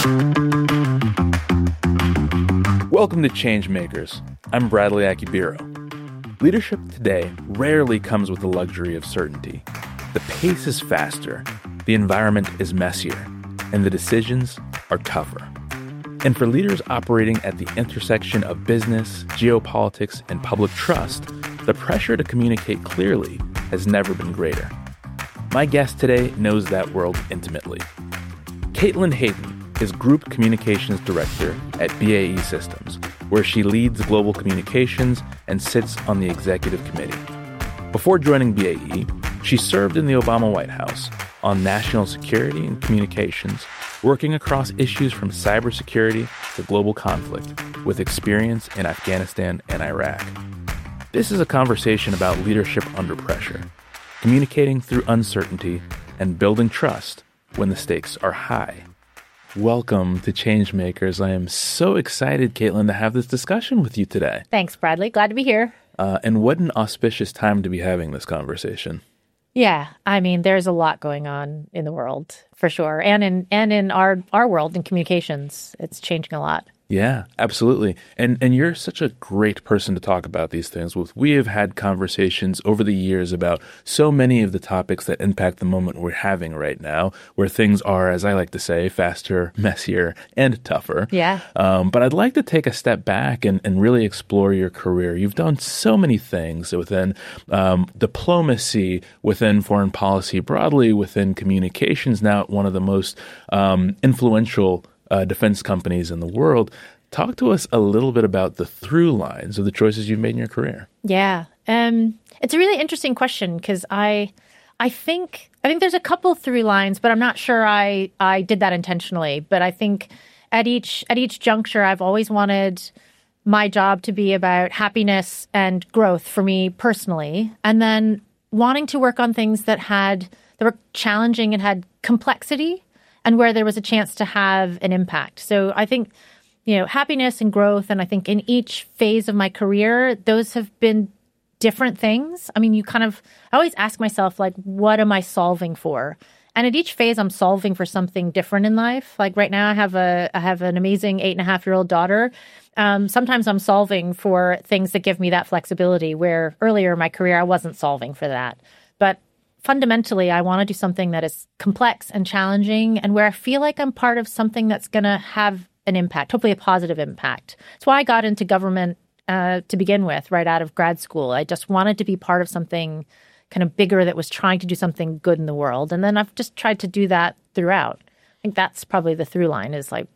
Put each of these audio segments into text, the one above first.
Welcome to Changemakers. I'm Bradley Akibiro. Leadership today rarely comes with the luxury of certainty. The pace is faster, the environment is messier, and the decisions are tougher. And for leaders operating at the intersection of business, geopolitics, and public trust, the pressure to communicate clearly has never been greater. My guest today knows that world intimately. Caitlin Hayden is Group Communications Director at BAE Systems, where she leads global communications and sits on the executive committee. Before joining BAE, she served in the Obama White House on national security and communications, working across issues from cybersecurity to global conflict, with experience in Afghanistan and Iraq. This is a conversation about leadership under pressure, communicating through uncertainty, and building trust when the stakes are high. Welcome to Changemakers. I am so excited, Caitlin, to have this discussion with you today. Thanks, Bradley. Glad to be here. And what an auspicious time to be having this conversation. Yeah, I mean, there's a lot going on in the world, for sure. And in our world, in communications, it's changing a lot. Yeah, absolutely. And you're such a great person to talk about these things with. We have had conversations over the years about so many of the topics that impact the moment we're having right now, where things are, as I like to say, faster, messier, and tougher. Yeah. But I'd like to take a step back and really explore your career. You've done so many things within diplomacy, within foreign policy, broadly within communications, now at one of the most influential defense companies in the world. Talk to us a little bit about the through lines of the choices you've made in your career. Yeah. It's a really interesting question because I think there's a couple through lines, but I'm not sure I did that intentionally. But I think at each juncture, I've always wanted my job to be about happiness and growth for me personally, and then wanting to work on things that were challenging and had complexity, and where there was a chance to have an impact. So I think, happiness and growth, and I think in each phase of my career, those have been different things. I mean, I always ask myself, like, what am I solving for? And at each phase, I'm solving for something different in life. Like right now, I have an amazing 8.5-year-old daughter. Sometimes I'm solving for things that give me that flexibility, where earlier in my career, I wasn't solving for that. But fundamentally, I want to do something that is complex and challenging and where I feel like I'm part of something that's going to have an impact, hopefully a positive impact. That's why I got into government to begin with, right out of grad school. I just wanted to be part of something kind of bigger that was trying to do something good in the world. And then I've just tried to do that throughout. I think that's probably the through line is like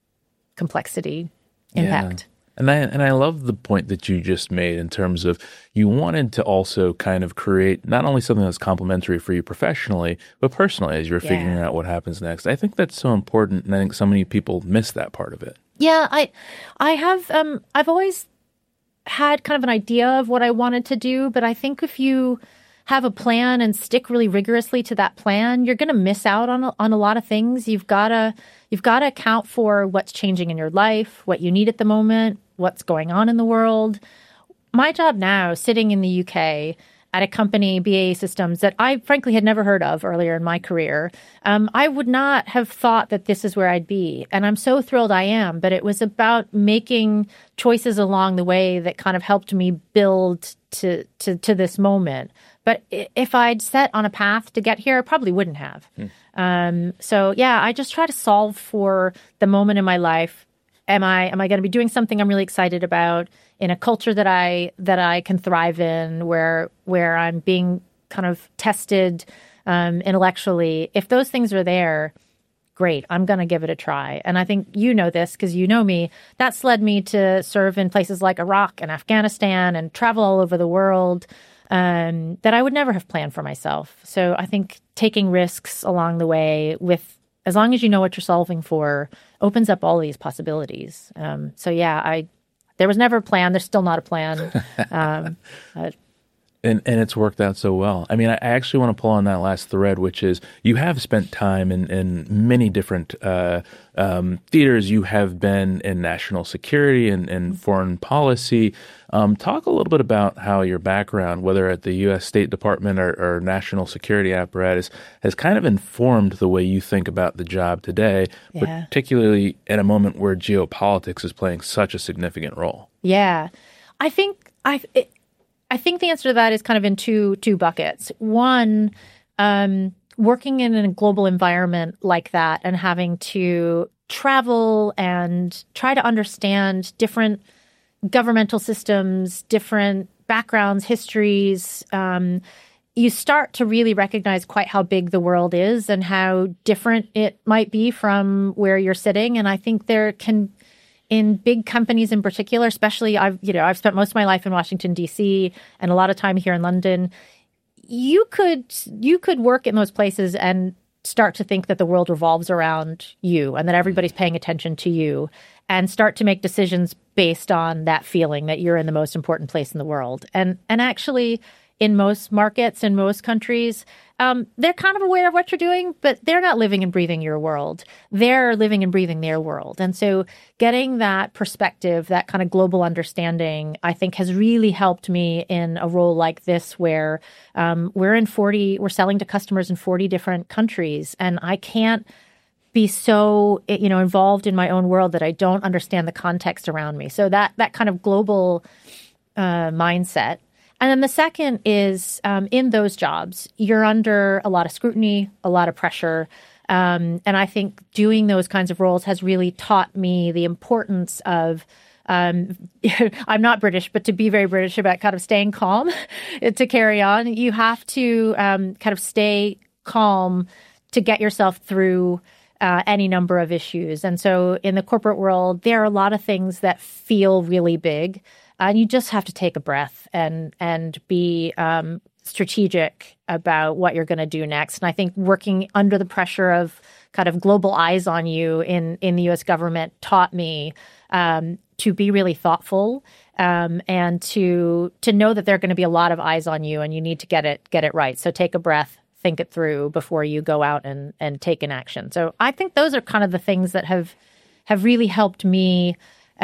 complexity, impact. Yeah. And I love the point that you just made in terms of you wanted to also kind of create not only something that's complementary for you professionally, but personally as you're figuring out what happens next. I think that's so important, and I think so many people miss that part of it. Yeah, I have I've always had kind of an idea of what I wanted to do, but I think if you have a plan and stick really rigorously to that plan, you're going to miss out on a lot of things. You've got to account for what's changing in your life, what you need at the moment, what's going on in the world. My job now, sitting in the UK at a company, BAE Systems, that I frankly had never heard of earlier in my career, I would not have thought that this is where I'd be. And I'm so thrilled I am. But it was about making choices along the way that kind of helped me build to this moment. But if I'd set on a path to get here, I probably wouldn't have. So yeah, I just try to solve for the moment in my life. Am I going to be doing something I'm really excited about in a culture that I can thrive in, where I'm being kind of tested intellectually? If those things are there, great, I'm going to give it a try. And I think you know this because you know me. That's led me to serve in places like Iraq and Afghanistan and travel all over the world that I would never have planned for myself. So I think taking risks along the way as long as you know what you're solving for, opens up all these possibilities. So yeah, there was never a plan. There's still not a plan. And it's worked out so well. I mean, I actually want to pull on that last thread, which is you have spent time in many different theaters. You have been in national security and foreign policy. Talk a little bit about how your background, whether at the U.S. State Department or national security apparatus, has kind of informed the way you think about the job today, particularly at a moment where geopolitics is playing such a significant role. Yeah. I think the answer to that is kind of in two buckets. One, working in a global environment like that and having to travel and try to understand different governmental systems, different backgrounds, histories, you start to really recognize quite how big the world is and how different it might be from where you're sitting. And I think there can, in big companies in particular, especially I've spent most of my life in Washington, D.C. and a lot of time here in London. You could work in those places and start to think that the world revolves around you and that everybody's paying attention to you and start to make decisions based on that feeling that you're in the most important place in the world. And actually, in most markets, in most countries, they're kind of aware of what you're doing, but they're not living and breathing your world. They're living and breathing their world. And so getting that perspective, that kind of global understanding, I think has really helped me in a role like this where we're selling to customers in 40 different countries. And I can't be so, involved in my own world that I don't understand the context around me. So that kind of global mindset. And then the second is in those jobs, you're under a lot of scrutiny, a lot of pressure. And I think doing those kinds of roles has really taught me the importance of, I'm not British, but to be very British about kind of staying calm to carry on. You have to kind of stay calm to get yourself through any number of issues. And so in the corporate world, there are a lot of things that feel really big. And you just have to take a breath and be strategic about what you're going to do next. And I think working under the pressure of kind of global eyes on you in the U.S. government taught me to be really thoughtful and to know that there are going to be a lot of eyes on you and you need to get it right. So take a breath, think it through before you go out and take an action. So I think those are kind of the things that have really helped me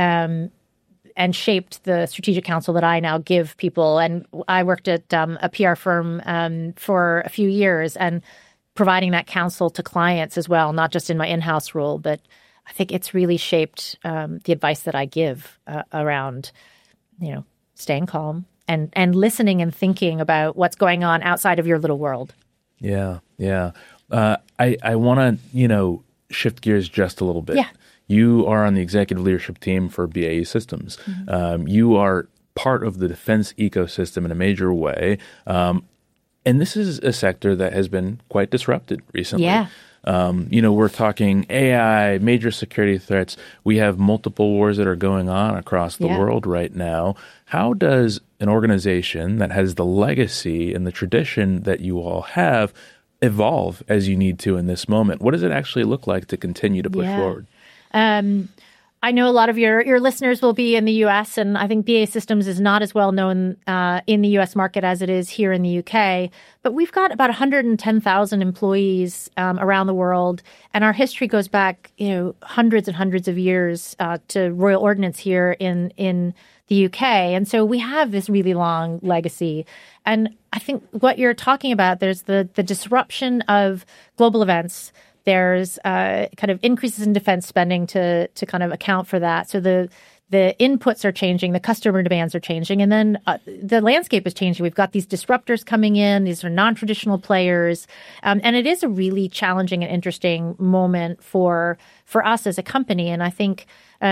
and shaped the strategic counsel that I now give people. And I worked at a PR firm for a few years and providing that counsel to clients as well, not just in my in-house role, but I think it's really shaped the advice that I give around, staying calm and listening and thinking about what's going on outside of your little world. Yeah. I want to, shift gears just a little bit. Yeah. You are on the executive leadership team for BAE Systems. Mm-hmm. You are part of the defense ecosystem in a major way. And this is a sector that has been quite disrupted recently. Yeah. We're talking AI, major security threats. We have multiple wars that are going on across the world right now. How does an organization that has the legacy and the tradition that you all have evolve as you need to in this moment? What does it actually look like to continue to push forward? I know a lot of your listeners will be in the U.S., and I think BAE Systems is not as well known in the U.S. market as it is here in the U.K. But we've got about 110,000 employees around the world, and our history goes back, hundreds and hundreds of years to Royal Ordnance here in the U.K. And so we have this really long legacy. And I think what you're talking about, there's the disruption of global events. There's kind of increases in defense spending to kind of account for that. So the inputs are changing, the customer demands are changing, and then the landscape is changing. We've got these disruptors coming in. These are non-traditional players, and it is a really challenging and interesting moment for us as a company. And I think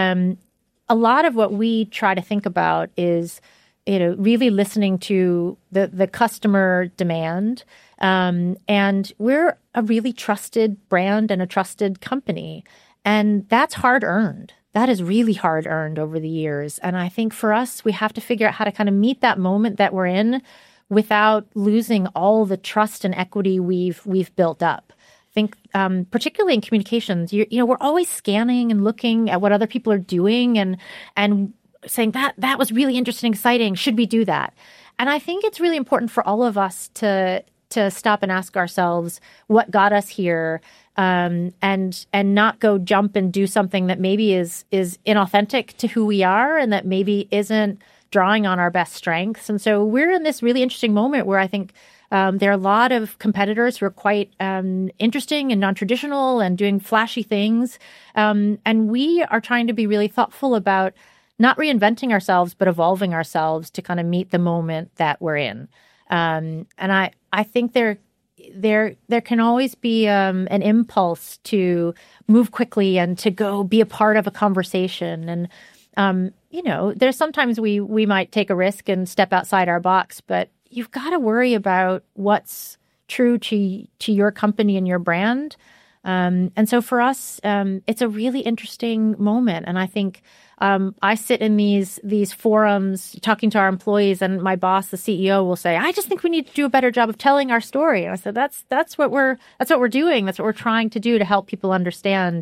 a lot of what we try to think about is really listening to the customer demand. And we're a really trusted brand and a trusted company. And that's hard earned. That is really hard earned over the years. And I think for us, we have to figure out how to kind of meet that moment that we're in without losing all the trust and equity we've built up. I think particularly in communications, we're always scanning and looking at what other people are doing and saying that was really interesting, exciting. Should we do that? And I think it's really important for all of us to stop and ask ourselves what got us here, and not go jump and do something that maybe is inauthentic to who we are and that maybe isn't drawing on our best strengths. And so we're in this really interesting moment where I think there are a lot of competitors who are quite interesting and non-traditional and doing flashy things. And we are trying to be really thoughtful about not reinventing ourselves, but evolving ourselves to kind of meet the moment that we're in. And I think there can always be an impulse to move quickly and to go be a part of a conversation. And, there's sometimes we might take a risk and step outside our box, but you've got to worry about what's true to your company and your brand. And so for us, it's a really interesting moment. And I think I sit in these forums talking to our employees, and my boss, the CEO, will say, "I just think we need to do a better job of telling our story." And I said, "That's what we're doing. That's what we're trying to do to help people understand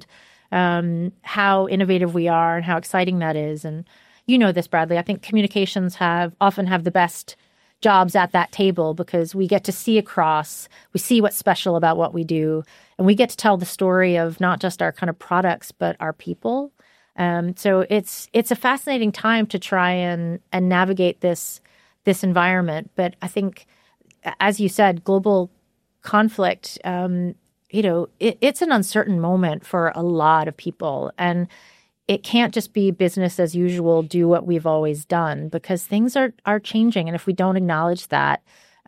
how innovative we are and how exciting that is." And you know this, Bradley. I think communications often have the best jobs at that table because we get to see across, we see what's special about what we do, and we get to tell the story of not just our kind of products, but our people. So it's a fascinating time to try and navigate this environment. But I think, as you said, global conflict, it's an uncertain moment for a lot of people. And it can't just be business as usual, do what we've always done, because things are changing. And if we don't acknowledge that,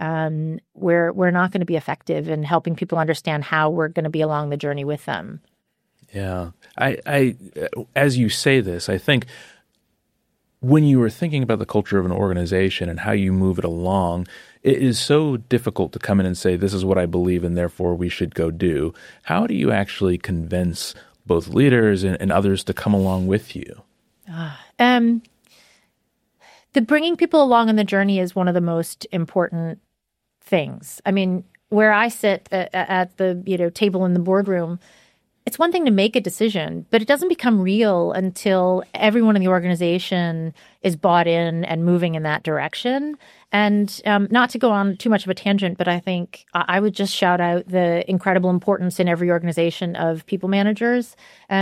we're not going to be effective in helping people understand how we're going to be along the journey with them. Yeah. I as you say this, I think when you were thinking about the culture of an organization and how you move it along, it is so difficult to come in and say, this is what I believe and therefore we should go do. How do you actually convince both leaders and others to come along with you? The bringing people along on the journey is one of the most important things. I mean, where I sit at the table in the boardroom, it's one thing to make a decision, but it doesn't become real until everyone in the organization is bought in and moving in that direction. And not to go on too much of a tangent, but I think I would just shout out the incredible importance in every organization of people managers.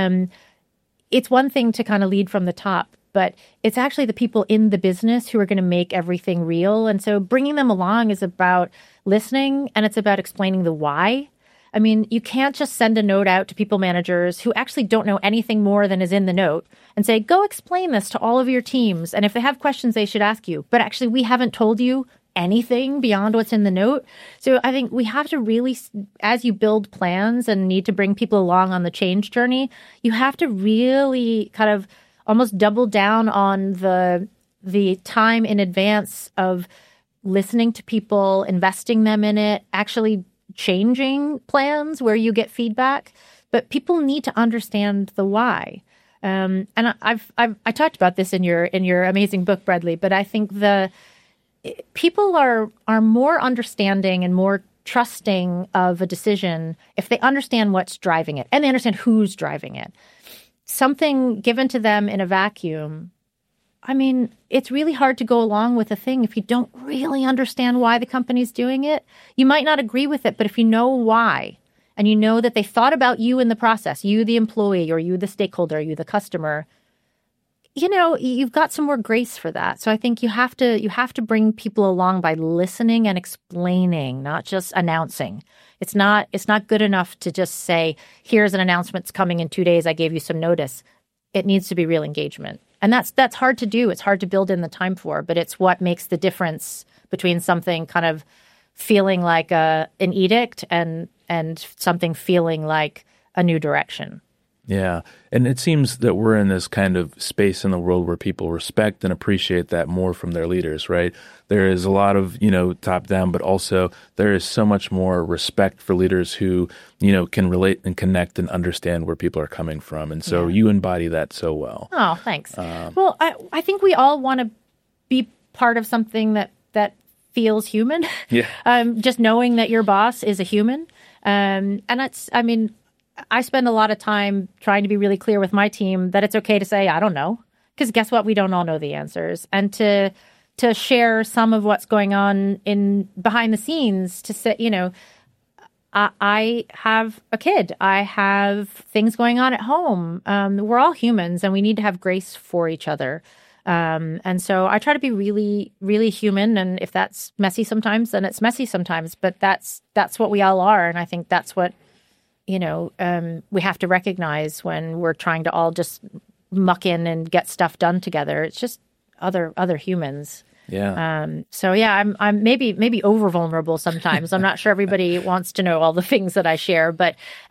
It's one thing to kind of lead from the top, but it's actually the people in the business who are going to make everything real. And so bringing them along is about listening, and it's about explaining the why. I mean, you can't just send a note out to people managers who actually don't know anything more than is in the note and say, go explain this to all of your teams. And if they have questions, they should ask you. But actually, we haven't told you anything beyond what's in the note. So I think we have to really, as you build plans and need to bring people along on the change journey, you have to really kind of almost double down on the time in advance of listening to people, investing them in it, actually changing plans where you get feedback, but people need to understand the why. And I talked about this in your amazing book, Bradley. But I think people are more understanding and more trusting of a decision if they understand what's driving it and they understand who's driving it. Something given to them in a vacuum. I mean, it's really hard to go along with a thing if you don't really understand why the company's doing it. You might not agree with it, but if you know why, and you know that they thought about you in the process, you the employee or you the stakeholder, you the customer, you've got some more grace for that. So I think you have to bring people along by listening and explaining, not just announcing. It's not good enough to just say, here's an announcement that's coming in 2 days. I gave you some notice. It needs to be real engagement. And that's hard to do. It's hard to build in the time for, but it's what makes the difference between something kind of feeling like an edict and something feeling like a new direction. Yeah. And it seems that we're in this kind of space in the world where people respect and appreciate that more from their leaders, right? There is a lot of, top down, but also there is so much more respect for leaders who, can relate and connect and understand where people are coming from. And so you embody that so well. Oh, thanks. Well, I think we all want to be part of something that feels human. Yeah. Just knowing that your boss is a human. And I spend a lot of time trying to be really clear with my team that it's okay to say, I don't know, because guess what? We don't all know the answers. And to to share some of what's going on in behind the scenes to say, I have a kid. I have things going on at home. We're all humans, and we need to have grace for each other. And so I try to be really, really human. And if that's messy sometimes, then it's messy sometimes. But that's what we all are. And I think that's what, we have to recognize when we're trying to all just muck in and get stuff done together. It's just other humans. Yeah. I'm maybe over vulnerable sometimes. I'm not sure everybody wants to know all the things that I share, but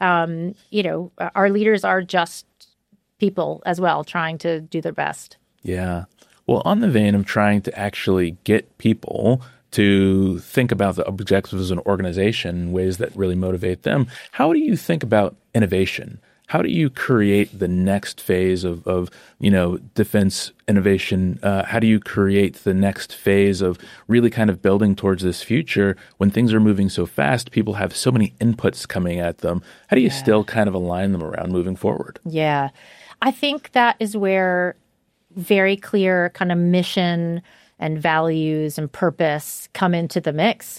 our leaders are just people as well, trying to do their best. Yeah. Well, on the vein of trying to actually get people to think about the objectives as an organization in ways that really motivate them, how do you think about innovation? How do you create the next phase of defense innovation? How do you create the next phase of really kind of building towards this future when things are moving so fast? People have so many inputs coming at them. How do you still kind of align them around moving forward? Yeah, I think that is where very clear kind of mission and values and purpose come into the mix.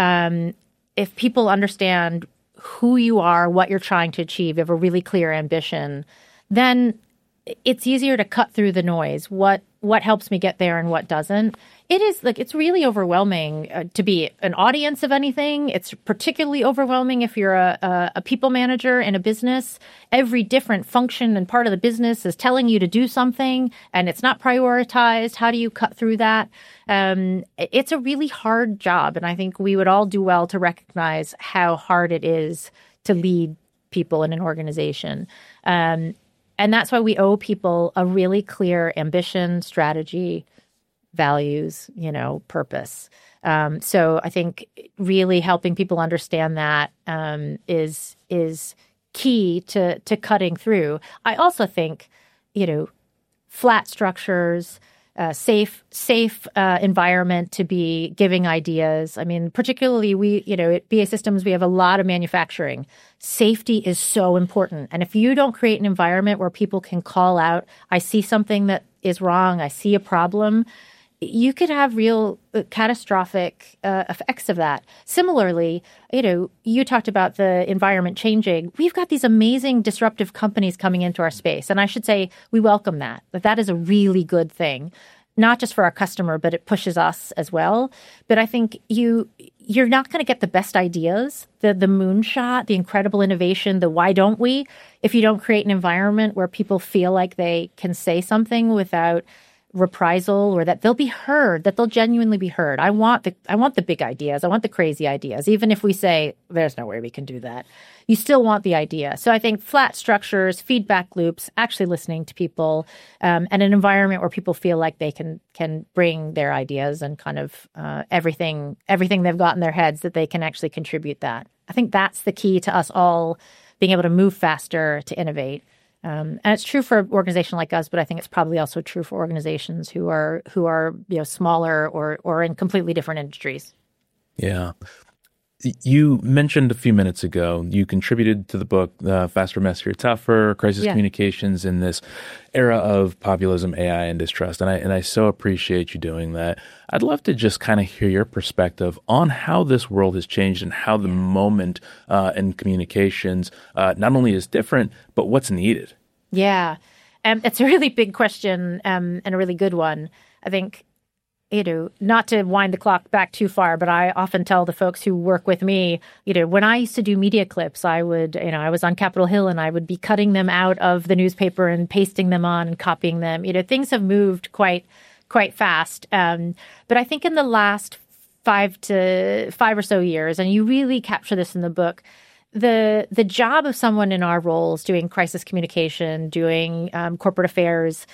If people understand who you are, what you're trying to achieve, you have a really clear ambition, then it's easier to cut through the noise. What helps me get there and what doesn't. It's really overwhelming to be an audience of anything. It's particularly overwhelming if you're a people manager in a business. Every different function and part of the business is telling you to do something and it's not prioritized. How do you cut through that? It's a really hard job. And I think we would all do well to recognize how hard it is to lead people in an organization. And that's why we owe people a really clear ambition, strategy, values, purpose. So I think really helping people understand that is key to cutting through. I also think, flat structures, safe environment to be giving ideas. I mean, particularly at BAE Systems, we have a lot of manufacturing. Safety is so important. And if you don't create an environment where people can call out, I see something that is wrong, I see a problem, you could have real catastrophic effects of that. Similarly, you talked about the environment changing. We've got these amazing disruptive companies coming into our space. And I should say we welcome that. That is a really good thing, not just for our customer, but it pushes us as well. But I think you're not going to get the best ideas, the moonshot, the incredible innovation, the why don't we, if you don't create an environment where people feel like they can say something without reprisal, or that they'll be heard, that they'll genuinely be heard. I want the big ideas. I want the crazy ideas. Even if we say there's no way we can do that, you still want the idea. So I think flat structures, feedback loops, actually listening to people, and an environment where people feel like they can bring their ideas and kind of everything they've got in their heads, that they can actually contribute that. I think that's the key to us all being able to move faster, to innovate. And it's true for an organization like us, but I think it's probably also true for organizations who are smaller or in completely different industries. Yeah. You mentioned a few minutes ago, you contributed to the book, Faster, Messier, Tougher, Crisis Communications in this era of populism, AI, and distrust. And I so appreciate you doing that. I'd love to just kind of hear your perspective on how this world has changed and how the moment in communications not only is different, but what's needed. Yeah. It's a really big question and a really good one. I think, not to wind the clock back too far, but I often tell the folks who work with me, when I used to do media clips, I would, I was on Capitol Hill and I would be cutting them out of the newspaper and pasting them on and copying them. Things have moved quite fast. But I think in the last 5 or so years, and you really capture this in the book, the job of someone in our roles doing crisis communication, doing corporate affairs,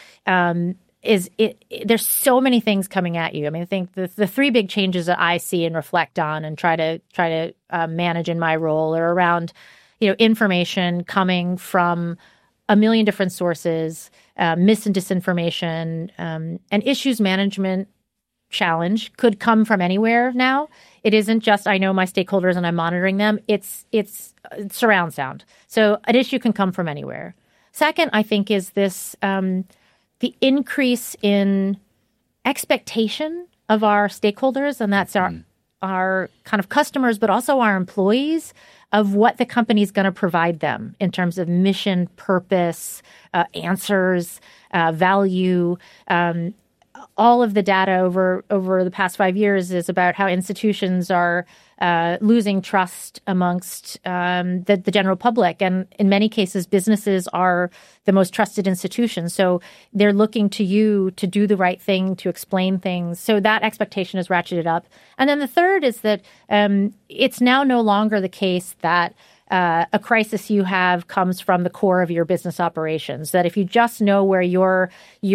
there's so many things coming at you. I mean, I think the three big changes that I see and reflect on and try to manage in my role are around, information coming from a million different sources, mis and disinformation, and issues management challenge could come from anywhere now. It isn't just I know my stakeholders and I'm monitoring them. It's surround sound. So an issue can come from anywhere. Second, I think, is this the increase in expectation of our stakeholders, and that's our kind of customers, but also our employees, of what the company is going to provide them in terms of mission, purpose, answers, value. All of the data over the past 5 years is about how institutions are losing trust amongst the general public. And in many cases, businesses are the most trusted institutions. So they're looking to you to do the right thing, to explain things. So that expectation is ratcheted up. And then the third is that it's now no longer the case that a crisis you have comes from the core of your business operations. That if you just know where your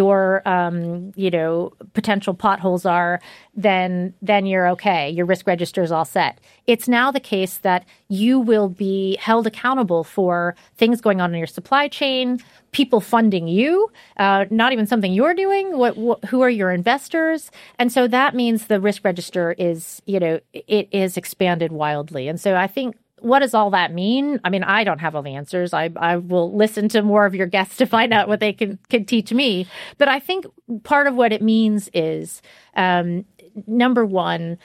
potential potholes are, then you're okay. Your risk register is all set. It's now the case that you will be held accountable for things going on in your supply chain, people funding you, not even something you're doing. Who are your investors? And so that means the risk register is, it is expanded wildly. And so I think, what does all that mean? I mean, I don't have all the answers. I will listen to more of your guests to find out what they can teach me. But I think part of what it means is, number one,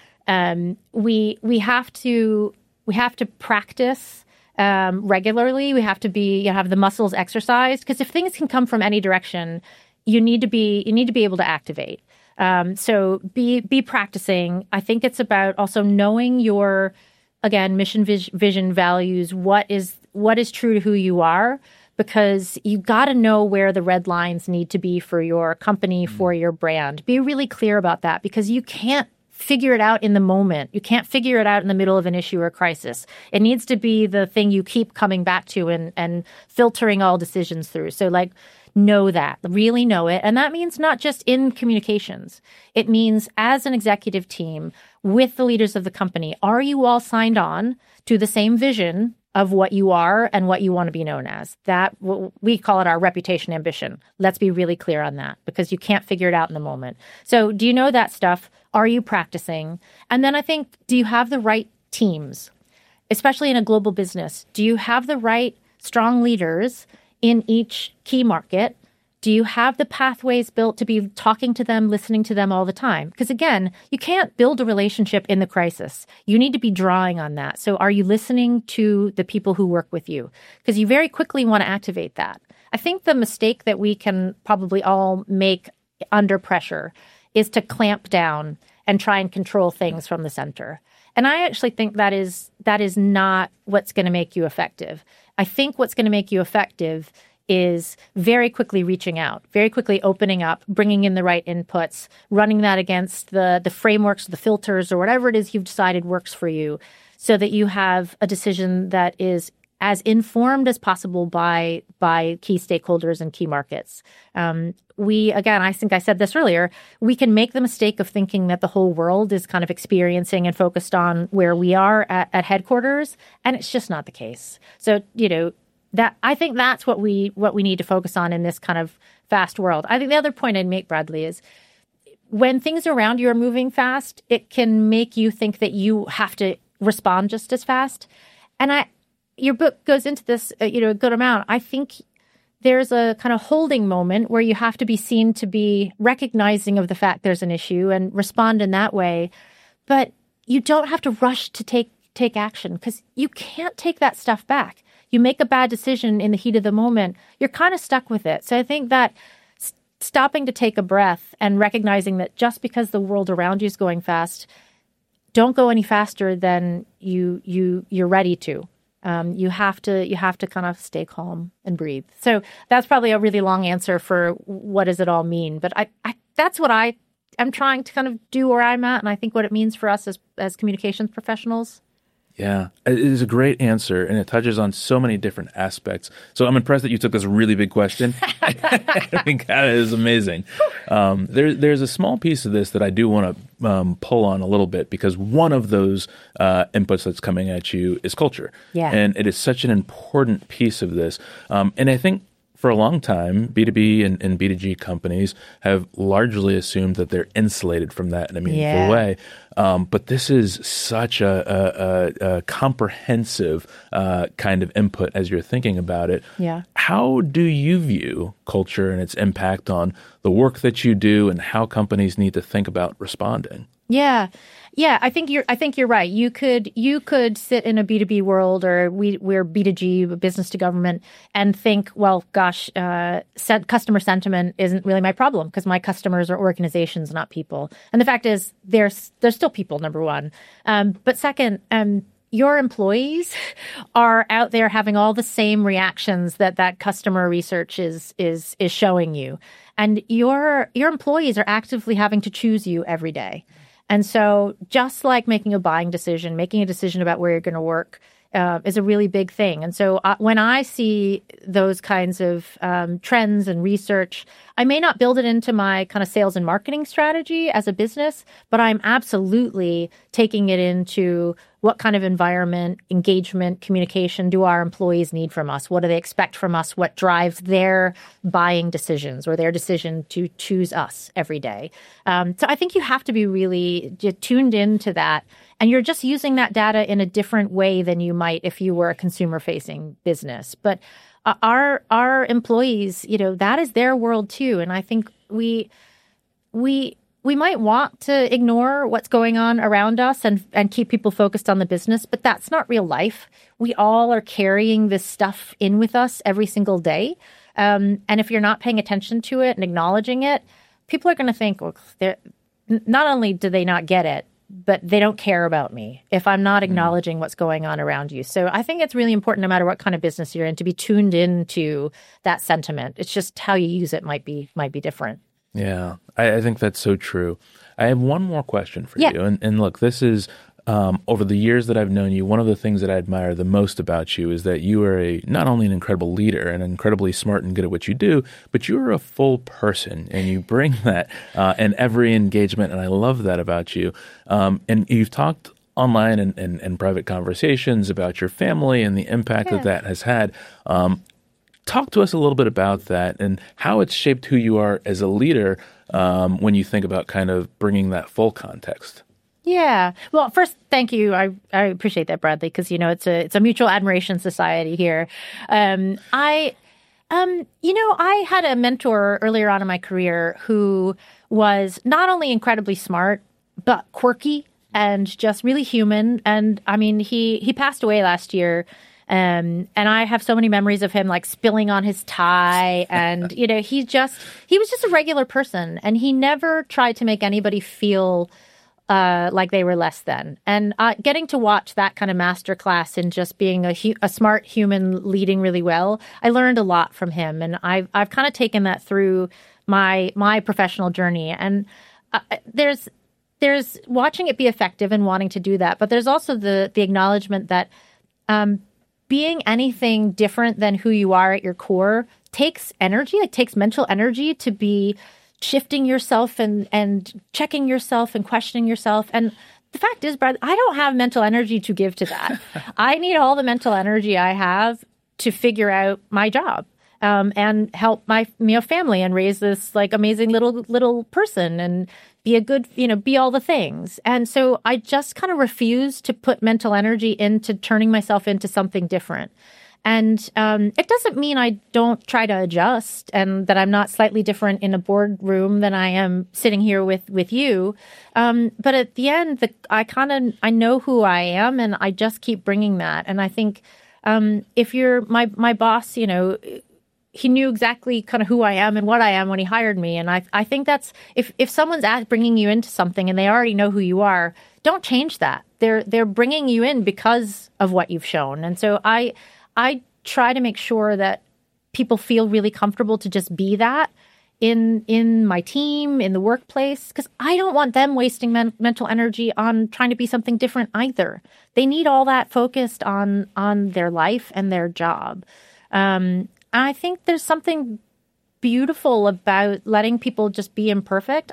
we have to practice regularly. We have to have the muscles exercised, because if things can come from any direction, you need to be able to activate. So be practicing. I think it's about also knowing your, again, mission, vision, values, what is true to who you are, because you got to know where the red lines need to be for your company, for your brand. Be really clear about that, because you can't figure it out in the moment. You can't figure it out in the middle of an issue or crisis. It needs to be the thing you keep coming back to and filtering all decisions through. So know that, really know it. And that means not just in communications. It means as an executive team with the leaders of the company, are you all signed on to the same vision of what you are and what you want to be known as? That, we call it our reputation ambition. Let's be really clear on that, because you can't figure it out in the moment. So do you know that stuff? Are you practicing? And then I think, do you have the right teams, especially in a global business? Do you have the right strong leaders in each key market? Do you have the pathways built to be talking to them, listening to them all the time? Because again, you can't build a relationship in the crisis. You need to be drawing on that. So are you listening to the people who work with you? Because you very quickly want to activate that. I think the mistake that we can probably all make under pressure is to clamp down and try and control things from the center. And I actually think that is not what's going to make you effective. I think what's going to make you effective is very quickly reaching out, very quickly opening up, bringing in the right inputs, running that against the frameworks, the filters, or whatever it is you've decided works for you, so that you have a decision that is as informed as possible by key stakeholders and key markets. I think I said this earlier, we can make the mistake of thinking that the whole world is kind of experiencing and focused on where we are at headquarters, and it's just not the case. So, that I think that's what we need to focus on in this kind of fast world. I think the other point I'd make, Bradley, is when things around you are moving fast, it can make you think that you have to respond just as fast. And your book goes into this, a good amount. I think there's a kind of holding moment where you have to be seen to be recognizing of the fact there's an issue and respond in that way. But you don't have to rush to take action, because you can't take that stuff back. You make a bad decision in the heat of the moment, you're kind of stuck with it. So I think that stopping to take a breath and recognizing that just because the world around you is going fast, don't go any faster than you're ready to. You have to kind of stay calm and breathe. So that's probably a really long answer for what does it all mean. But I that's what I'm trying to kind of do where I'm at, and I think what it means for us as communications professionals. Yeah, it is a great answer, and it touches on so many different aspects. So I'm impressed that you took this really big question. I think that is amazing. There's a small piece of this that I do want to pull on a little bit, because one of those inputs that's coming at you is culture. Yeah. And it is such an important piece of this. And I think for a long time, B2B and B2G companies have largely assumed that they're insulated from that in a meaningful way. But this is such a comprehensive kind of input as you're thinking about it. Yeah. How do you view culture and its impact on the work that you do and how companies need to think about responding? Yeah. I think you're right. You could sit in a B2B world, or we're B2G, business to government, and think, well, gosh, customer sentiment isn't really my problem because my customers are organizations, not people. And the fact is, they're still people, number one. But second, your employees are out there having all the same reactions that customer research is showing you, and your employees are actively having to choose you every day. And so just like making a buying decision, making a decision about where you're going to work is a really big thing. And so when I see those kinds of trends and research, I may not build it into my kind of sales and marketing strategy as a business, but I'm absolutely taking it into what kind of environment, engagement, communication do our employees need from us? What do they expect from us? What drives their buying decisions or their decision to choose us every day? So I think you have to be really tuned into that. And you're just using that data in a different way than you might if you were a consumer-facing business. But our employees, that is their world too. And I think we might want to ignore what's going on around us and keep people focused on the business, but that's not real life. We all are carrying this stuff in with us every single day. And if you're not paying attention to it and acknowledging it, people are going to think, well, not only do they not get it, but they don't care about me if I'm not acknowledging what's going on around you. So I think it's really important, no matter what kind of business you're in, to be tuned into that sentiment. It's just how you use it might be different. Yeah, I think that's so true. I have one more question for you. And look, this is, over the years that I've known you, one of the things that I admire the most about you is that you are not only an incredible leader and incredibly smart and good at what you do, but you're a full person and you bring that in every engagement. And I love that about you. And you've talked online and private conversations about your family and the impact that has had. Talk to us a little bit about that and how it's shaped who you are as a leader when you think about kind of bringing that full context. Yeah. Well, first, thank you. I appreciate that, Bradley, because, it's a mutual admiration society here. I had a mentor earlier on in my career who was not only incredibly smart, but quirky and just really human. And I mean, he passed away last year. And I have so many memories of him like spilling on his tie and, he was just a regular person and he never tried to make anybody feel like they were less than. And getting to watch that kind of masterclass in just being a smart human leading really well, I learned a lot from him. And I've kind of taken that through my professional journey. And there's watching it be effective and wanting to do that. But there's also the acknowledgement that being anything different than who you are at your core takes energy, takes mental energy to be shifting yourself and checking yourself and questioning yourself. And the fact is, Brad, I don't have mental energy to give to that. I need all the mental energy I have to figure out my job and help my family and raise this like amazing little person and be a good, be all the things. And so I just kind of refuse to put mental energy into turning myself into something different. And it doesn't mean I don't try to adjust and that I'm not slightly different in a boardroom than I am sitting here with you. But at the end, I know who I am and I just keep bringing that. And I think if you're my boss, he knew exactly kind of who I am and what I am when he hired me. And I think that's if someone's bringing you into something and they already know who you are, don't change that. They're bringing you in because of what you've shown. And so I try to make sure that people feel really comfortable to just be that in my team, in the workplace, because I don't want them wasting mental energy on trying to be something different either. They need all that focused on their life and their job. I think there's something beautiful about letting people just be imperfect.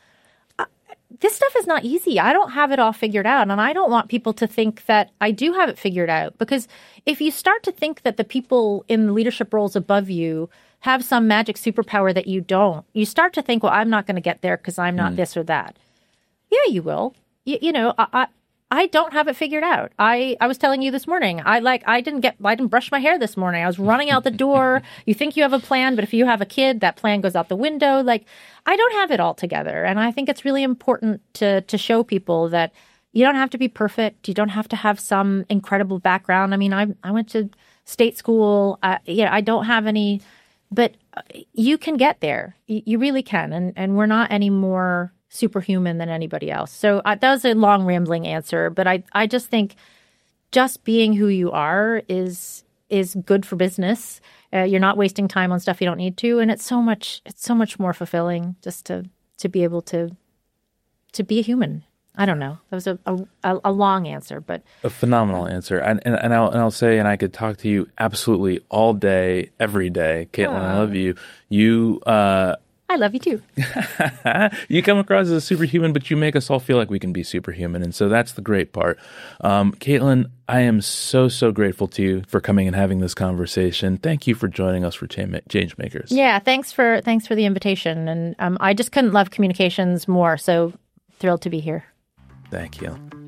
This stuff is not easy. I don't have it all figured out. And I don't want people to think that I do have it figured out. Because if you start to think that the people in the leadership roles above you have some magic superpower that you don't, you start to think, well, I'm not going to get there because I'm not this or that. Yeah, you will. I don't have it figured out. I was telling you this morning, I didn't brush my hair this morning. I was running out the door. You think you have a plan, but if you have a kid, that plan goes out the window. Like, I don't have it all together. And I think it's really important to show people that you don't have to be perfect. You don't have to have some incredible background. I mean, I went to state school. I don't have any, but you can get there. You really can. And we're not any more superhuman than anybody else. So that was a long rambling answer, but I just think just being who you are is good for business. You're not wasting time on stuff you don't need to, and it's so much more fulfilling just to be able to be a human. I don't know. That was a long answer, but a phenomenal answer. And I'll say, and I could talk to you absolutely all day, every day, Caitlin. I love you. I love you too. You come across as a superhuman, but you make us all feel like we can be superhuman. And so that's the great part. Caitlin, I am so grateful to you for coming and having this conversation. Thank you for joining us for Changemakers. Yeah, thanks for the invitation. And I just couldn't love communications more. So thrilled to be here. Thank you.